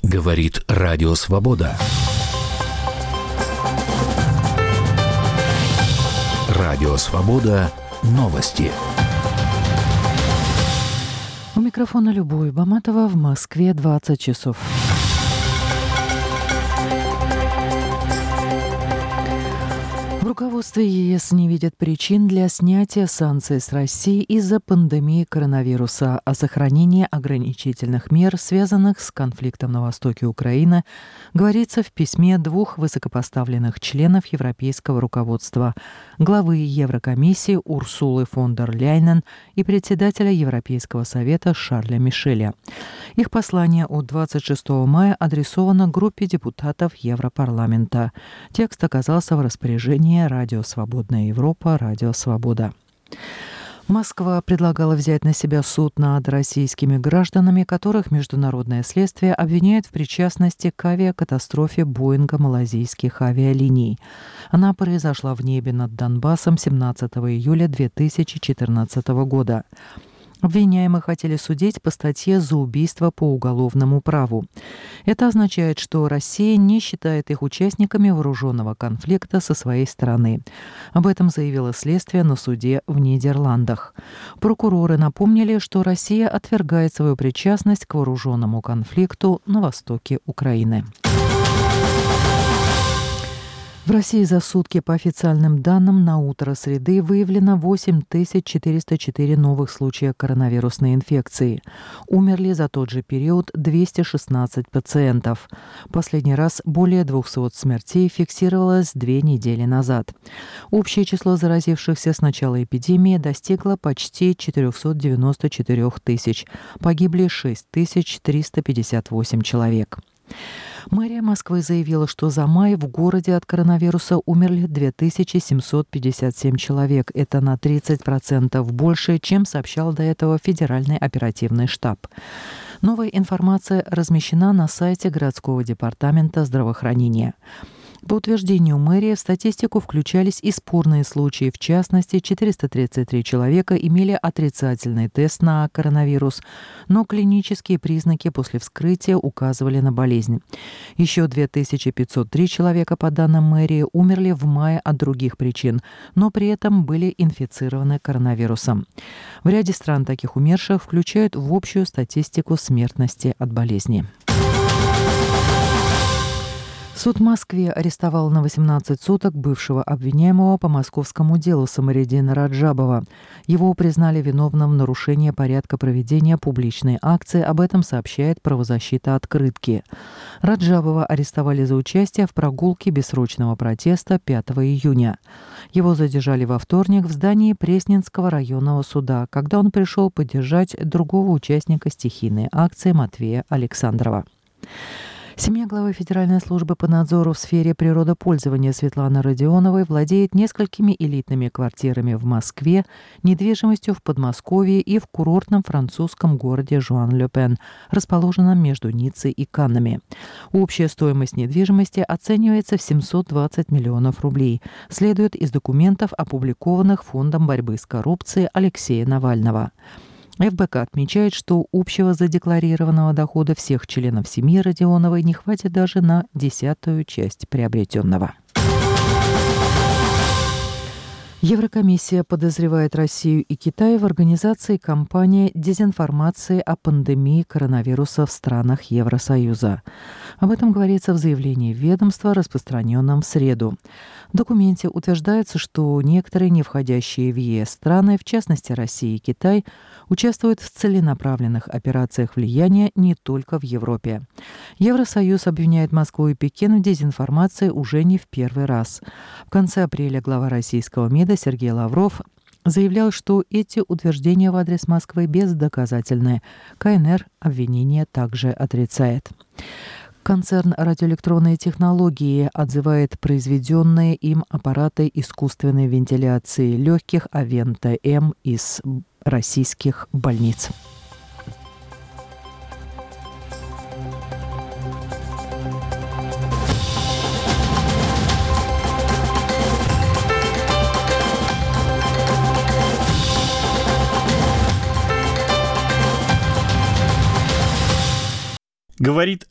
Говорит Радио Свобода. Радио Свобода. Новости. У микрофона Любовь Баматова. В Москве 20 часов. В руководстве ЕС не видят причин для снятия санкций с России из-за пандемии коронавируса, а сохранение ограничительных мер, связанных с конфликтом на востоке Украины, говорится в письме двух высокопоставленных членов европейского руководства – главы Еврокомиссии Урсулы фон дер Ляйнен и председателя Европейского совета Шарля Мишеля. Их послание от 26 мая адресовано группе депутатов Европарламента. Текст оказался в распоряжении Радио «Свободная Европа», Радио «Свобода». Москва предлагала взять на себя суд над российскими гражданами, которых международное следствие обвиняет в причастности к авиакатастрофе Боинга малайзийских авиалиний. Она произошла в небе над Донбассом 17 июля 2014 года. Обвиняемых хотели судить по статье за убийство по уголовному праву. Это означает, что Россия не считает их участниками вооруженного конфликта со своей стороны. Об этом заявило следствие на суде в Нидерландах. Прокуроры напомнили, что Россия отвергает свою причастность к вооруженному конфликту на востоке Украины. В России за сутки, по официальным данным, на утро среды выявлено 8404 новых случая коронавирусной инфекции. Умерли за тот же период 216 пациентов. Последний раз более 200 смертей фиксировалось 2 недели назад. Общее число заразившихся с начала эпидемии достигло почти 494 тысяч. Погибли 6358 человек. Мэрия Москвы заявила, что за май в городе от коронавируса умерли 2757 человек. Это на 30% больше, чем сообщал до этого Федеральный оперативный штаб. Новая информация размещена на сайте городского департамента здравоохранения. По утверждению мэрии, в статистику включались и спорные случаи. В частности, 433 человека имели отрицательный тест на коронавирус, но клинические признаки после вскрытия указывали на болезнь. Еще 2503 человека, по данным мэрии, умерли в мае от других причин, но при этом были инфицированы коронавирусом. В ряде стран таких умерших включают в общую статистику смертности от болезни. Суд в Москве арестовал на 18 суток бывшего обвиняемого по московскому делу Самариддина Раджабова. Его признали виновным в нарушении порядка проведения публичной акции. Об этом сообщает правозащита «Открытки». Раджабова арестовали за участие в прогулке бессрочного протеста 5 июня. Его задержали во вторник в здании Пресненского районного суда, когда он пришел поддержать другого участника стихийной акции Матвея Александрова. Семья главы Федеральной службы по надзору в сфере природопользования Светланы Родионовой владеет несколькими элитными квартирами в Москве, недвижимостью в Подмосковье и в курортном французском городе Жуан-ле-Пен, расположенном между Ниццей и Каннами. Общая стоимость недвижимости оценивается в 720 миллионов рублей, следует из документов, опубликованных Фондом борьбы с коррупцией Алексея Навального. ФБК отмечает, что общего задекларированного дохода всех членов семьи Родионовой не хватит даже на 10-ю часть приобретенного. Еврокомиссия подозревает Россию и Китай в организации кампании дезинформации о пандемии коронавируса в странах Евросоюза. Об этом говорится в заявлении ведомства, распространенном в среду. В документе утверждается, что некоторые не входящие в ЕС страны, в частности Россия и Китай, участвуют в целенаправленных операциях влияния не только в Европе. Евросоюз обвиняет Москву и Пекин в дезинформации уже не в первый раз. В конце апреля глава российского МИДа Сергей Лавров заявлял, что эти утверждения в адрес Москвы бездоказательны. КНР обвинение также отрицает. Концерн «Радиоэлектронные технологии» отзывает произведенные им аппараты искусственной вентиляции легких Авента-М из российских больниц. Говорит